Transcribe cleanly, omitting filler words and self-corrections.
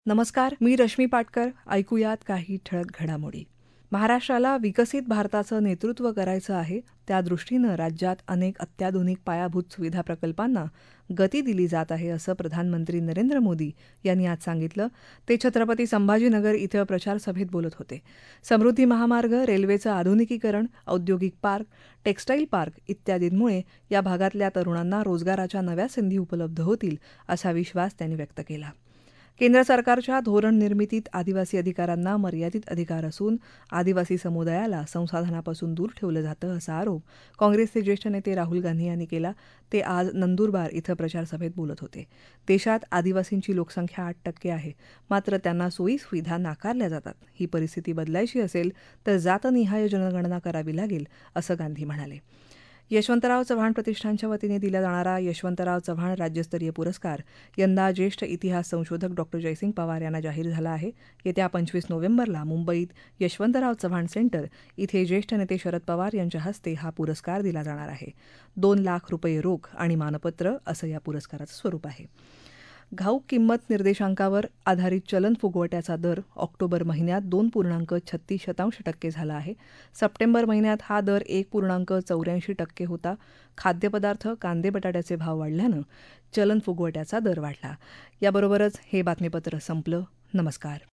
नमस्कार, मी रश्मी पाटकर. ऐकूयात काही ठळक घडामोडी. महाराष्ट्राला विकसित भारताचं नेतृत्व करायचं आहे, त्या दृष्टीनं राज्यात अनेक अत्याधुनिक पायाभूत सुविधा प्रकल्पांना गती दिली जात आहे, असं प्रधानमंत्री नरेंद्र मोदी यांनी आज सांगितलं. ते छत्रपती संभाजीनगर इथं प्रचारसभेत बोलत होते. समृद्धी महामार्ग, रेल्वेचं आधुनिकीकरण, औद्योगिक पार्क, टेक्स्टाईल पार्क इत्यादींमुळे या भागातल्या तरुणांना रोजगाराच्या नव्या संधी उपलब्ध होतील, असा विश्वास त्यांनी व्यक्त केला. केंद्र सरकारच्या धोरण निर्मितीत आदिवासी अधिकारांना मर्यादित अधिकार असून आदिवासी समुदायाला संसाधनापासून दूर ठेवलं जातं, असा आरोप काँग्रेसचे ज्येष्ठ नेते राहुल गांधी यांनी केला. ते आज नंदुरबार इथं प्रचारसभेत बोलत होते. देशात आदिवासींची लोकसंख्या 8% आहे, मात्र त्यांना सोयीसुविधा नाकारल्या जातात. ही परिस्थिती बदलायची असेल तर जातनिहाय जनगणना करावी लागेल, असं गांधी म्हणाले. यशवंतराव चव्हाण प्रतिष्ठानच्या वतीने दिला जाणारा यशवंतराव चव्हाण राज्यस्तरीय पुरस्कार यंदा ज्येष्ठ इतिहास संशोधक डॉ. जयसिंग पवार यांना जाहीर झाला आहे. येत्या 25 नोव्हेंबरला मुंबईत यशवंतराव चव्हाण सेंटर इथे ज्येष्ठ नेते शरद पवार यांच्या हस्ते हा पुरस्कार दिला जाणार आहे. 2 लाख रुपये रोख आणि मानपत्र असं या पुरस्काराचं स्वरूप आहे. घाऊक किंमत निर्देशांकावर आधारित चलन फुगवट्याचा दर ऑक्टोबर महिन्यात 2.36% झाला आहे. सप्टेंबर महिन्यात हा दर 1.84% होता. खाद्यपदार्थ, कांदे, बटाट्याचे भाव वाढल्यानं चलन फुगवट्याचा दर वाढला. याबरोबरच हे बातमीपत्र संपलं. नमस्कार.